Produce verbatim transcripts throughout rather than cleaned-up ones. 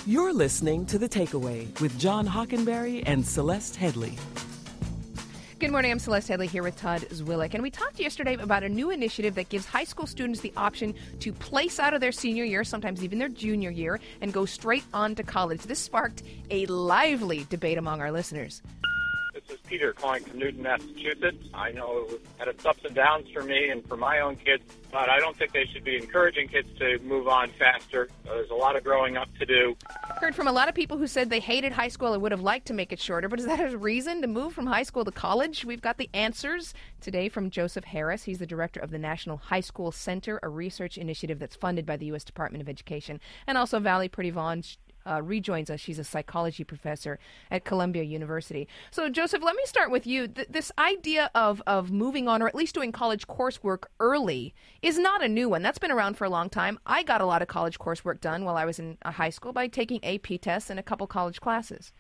You're listening to The Takeaway with John Hockenberry and Celeste Headley. Good morning, I'm Celeste Headley here with Todd Zwillick, and we talked yesterday about a new initiative that gives high school students the option to place out of their senior year, sometimes even their junior year, and go straight on to college. This sparked a lively debate among our listeners. This is Peter calling from Newton, Massachusetts. I know it had its ups and downs for me and for my own kids, but I don't think they should be encouraging kids to move on faster. Uh, there's a lot of growing up to do. Heard from a lot of people who said they hated high school and would have liked to make it shorter, but is that a reason to move from high school to college? We've got the answers today from Joseph Harris. He's the director of the National High School Center, a research initiative that's funded by the U S Department of Education, and also Valerie Purdy-Vaughan Uh, rejoins us. She's a psychology professor at Columbia University. So, Joseph, let me start with you. Th- this idea of, of moving on, or at least doing college coursework early, is not a new one. That's been around for a long time. I got a lot of college coursework done while I was in uh, high school by taking A P tests and a couple college classes.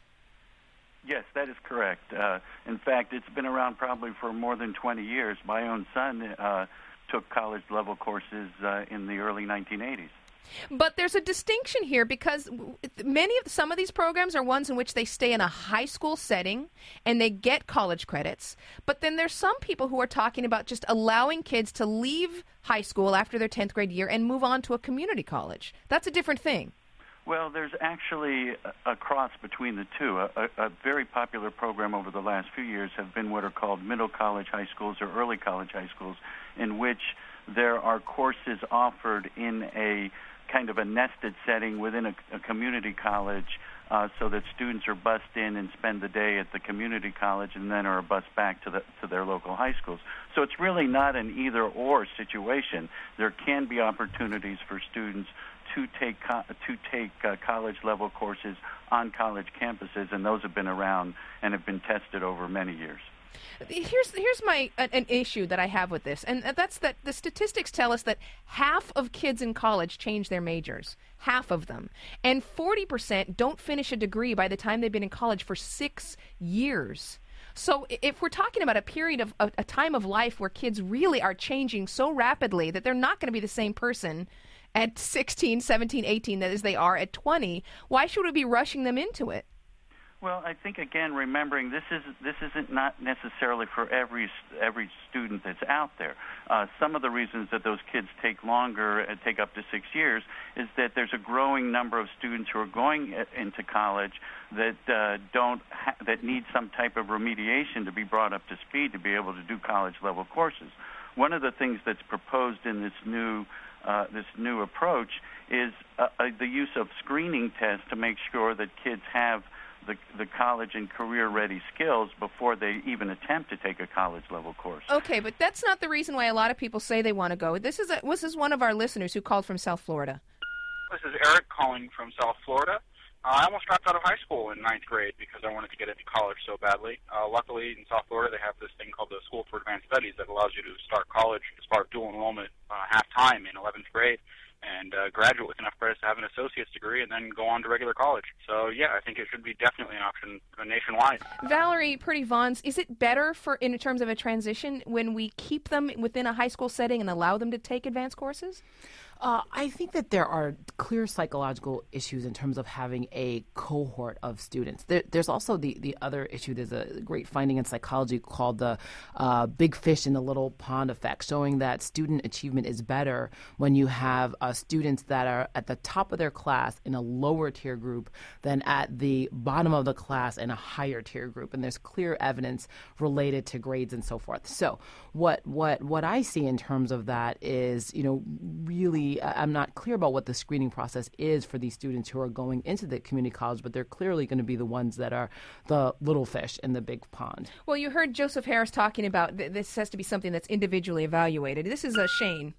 Yes, that is correct. Uh, in fact, it's been around probably for more than twenty years. My own son uh, took college-level courses uh, in the early nineteen eighties. But there's a distinction here because many of some of these programs are ones in which they stay in a high school setting and they get college credits. But then there's some people who are talking about just allowing kids to leave high school after their tenth grade year and move on to a community college. That's a different thing. Well, there's actually a, a cross between the two. A, a, a very popular program over the last few years have been what are called middle college high schools or early college high schools, in which there are courses offered in a kind of a nested setting within a, a community college, uh, so that students are bused in and spend the day at the community college and then are bused back to the to their local high schools. So it's really not an either-or situation. There can be opportunities for students to take co- to take uh, college-level courses on college campuses, and those have been around and have been tested over many years. Here's here's my an, an issue that I have with this, and that's that the statistics tell us that half of kids in college change their majors, half of them, and forty percent don't finish a degree by the time they've been in college for six years. So if we're talking about a period of a, a time of life where kids really are changing so rapidly that they're not going to be the same person at sixteen, seventeen, eighteen as they are at twenty, why should we be rushing them into it? Well, I think, again, remembering this is this isn't not necessarily for every every student that's out there. Uh, some of the reasons that those kids take longer and take up to six years is that there's a growing number of students who are going into college that uh, don't ha- that need some type of remediation to be brought up to speed to be able to do college-level courses. One of the things that's proposed in this new uh, this new approach is uh, uh, the use of screening tests to make sure that kids have The, the college and career-ready skills before they even attempt to take a college-level course. Okay, but that's not the reason why a lot of people say they want to go. This is a, this is one of our listeners who called from South Florida. This is Eric calling from South Florida. Uh, I almost dropped out of high school in ninth grade because I wanted to get into college so badly. Uh, luckily, in South Florida, they have this thing called the School for Advanced Studies that allows you to start college as part of dual enrollment uh, half-time in eleventh grade. And uh, graduate with enough credits to have an associate's degree and then go on to regular college. So, yeah, I think it should be definitely an option uh, nationwide. Valerie Purdy-Vaughan, is it better for in terms of a transition when we keep them within a high school setting and allow them to take advanced courses? Uh, I think that there are clear psychological issues in terms of having a cohort of students. There, there's also the, the other issue. There's a great finding in psychology called the uh, big fish in the little pond effect, showing that student achievement is better when you have uh, students that are at the top of their class in a lower tier group than at the bottom of the class in a higher tier group. And there's clear evidence related to grades and so forth. So what what what I see in terms of that is, you know, really I'm not clear about what the screening process is for these students who are going into the community college, but they're clearly going to be the ones that are the little fish in the big pond. Well, you heard Joseph Harris talking about th- this has to be something that's individually evaluated. This is a Shane.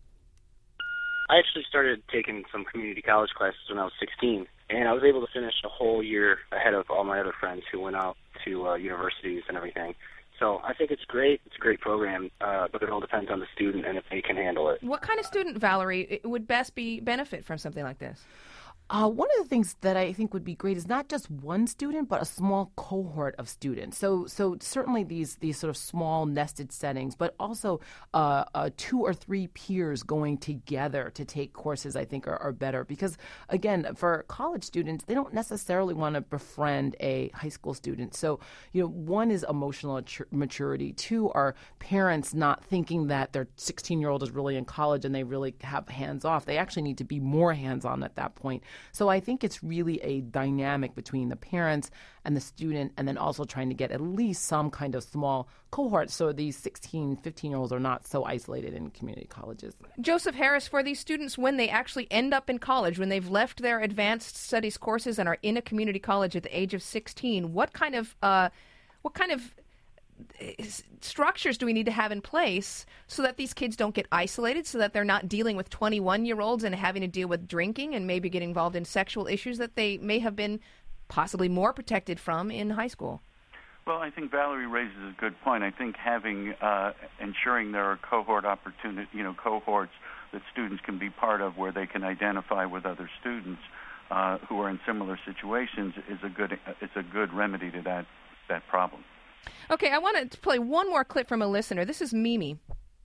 I actually started taking some community college classes when I was sixteen, and I was able to finish a whole year ahead of all my other friends who went out to uh, universities and everything. So I think it's great. It's a great program, uh, but it all depends on the student and if they can handle it. What kind of student, Valerie, would best be benefit from something like this? Uh, one of the things that I think would be great is not just one student, but a small cohort of students. So, so certainly these these sort of small nested settings, but also uh, uh, two or three peers going together to take courses, I think, are, are better. Because, again, for college students, they don't necessarily want to befriend a high school student. So, you know, one is emotional maturity. Two are parents not thinking that their sixteen-year-old is really in college and they really have hands off. They actually need to be more hands-on at that point. So I think it's really a dynamic between the parents and the student, and then also trying to get at least some kind of small cohort so these sixteen, fifteen-year-olds are not so isolated in community colleges. Joseph Harris, for these students, when they actually end up in college, when they've left their advanced studies courses and are in a community college at the age of sixteen, what kind of uh, what kind of structures do we need to have in place so that these kids don't get isolated, so that they're not dealing with twenty-one-year-olds and having to deal with drinking and maybe get involved in sexual issues that they may have been possibly more protected from in high school? Well, I think Valerie raises a good point. I think having, uh, ensuring there are cohort opportunity, you know, cohorts that students can be part of where they can identify with other students uh, who are in similar situations is a good, it's a good remedy to that, that problem. Okay, I want to play one more clip from a listener. This is Mimi.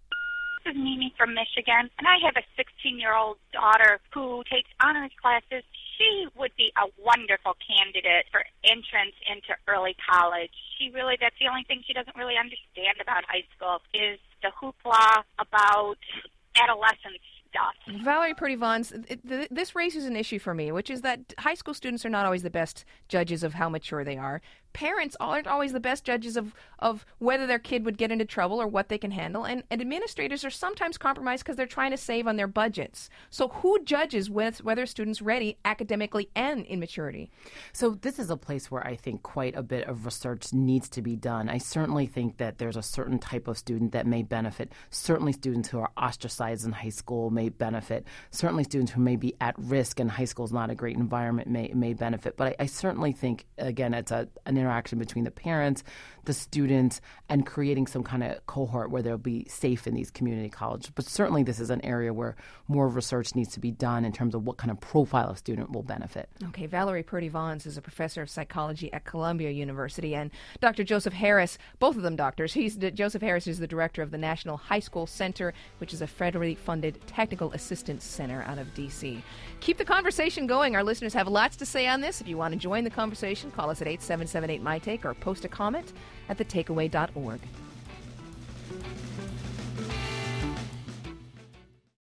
This is Mimi from Michigan, and I have a sixteen-year-old daughter who takes honors classes. She would be a wonderful candidate for entrance into early college. She really, that's the only thing she doesn't really understand about high school is the hoopla about adolescence stuff. Valerie Purdy-Vons, this raises an issue for me, which is that high school students are not always the best judges of how mature they are. Parents aren't always the best judges of, of whether their kid would get into trouble or what they can handle. And, and administrators are sometimes compromised because they're trying to save on their budgets. So who judges with whether students ready academically and in maturity? So this is a place where I think quite a bit of research needs to be done. I certainly think that there's a certain type of student that may benefit. Certainly students who are ostracized in high school may benefit. Certainly students who may be at risk and high school is not a great environment may may benefit. But I, I certainly think, again, it's a, an interaction between the parents, the students, and creating some kind of cohort where they'll be safe in these community colleges. But certainly this is an area where more research needs to be done in terms of what kind of profile of student will benefit. Okay, Valerie Purdy-Vons is a professor of psychology at Columbia University, and Doctor Joseph Harris, both of them doctors. He's Joseph Harris is the director of the National High School Center, which is a federally funded technical assistance center out of D C. Keep the conversation going. Our listeners have lots to say on this. If you want to join the conversation, call us at eight seven seven eight, M Y T A K E or post a comment at the takeaway dot org.